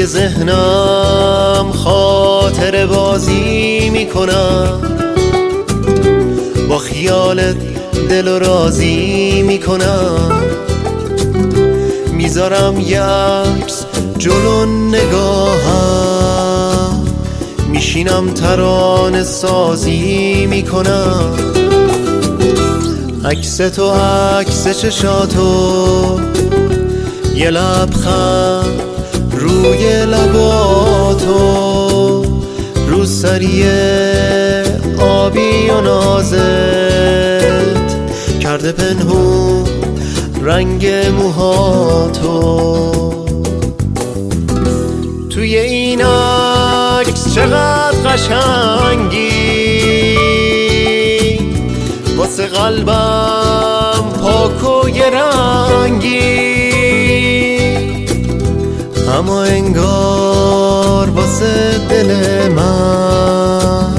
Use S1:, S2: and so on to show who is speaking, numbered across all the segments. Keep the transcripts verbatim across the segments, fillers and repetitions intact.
S1: توی ذهنم خاطر بازی میکنم، با خیالت دل و راضی میکنم. میذارم یه عکس جلو نگاهم، میشینم ترانه سازی میکنم. عکس تو عکس چشاتو، یه لبخند روی لباتو، روسری آبی و نازت کرده پنهون رنگ موهاتو. توی این عکس چقدر قشنگی، واسه قلبم پاک و یه رنگی، اما انگار واسه دل من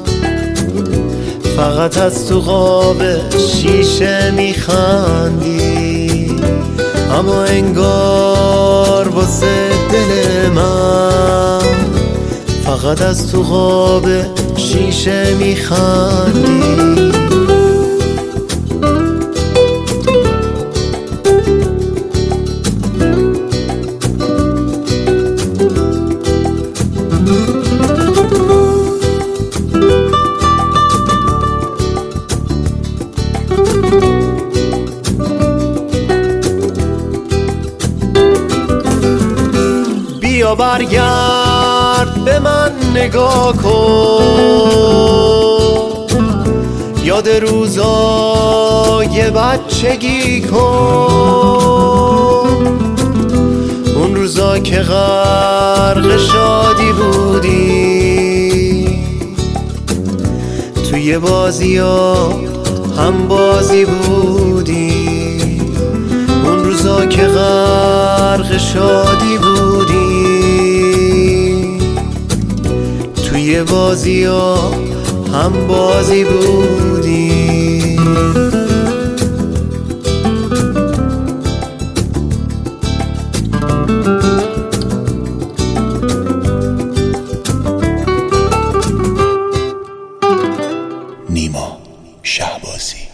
S1: فقط از تو قاب شیشه میخندی. اما انگار واسه دل من فقط از تو قاب شیشه میخندی. بیا برگرد به من نگاه کن، یاد روزای بچگی کن، اون روزا که غرق شادی بودی، توی بازی ها هم بازی بودی، اون روزا که غرق شادی بودی، توی بازی ها هم بازی بودی.
S2: نیما شهبازی.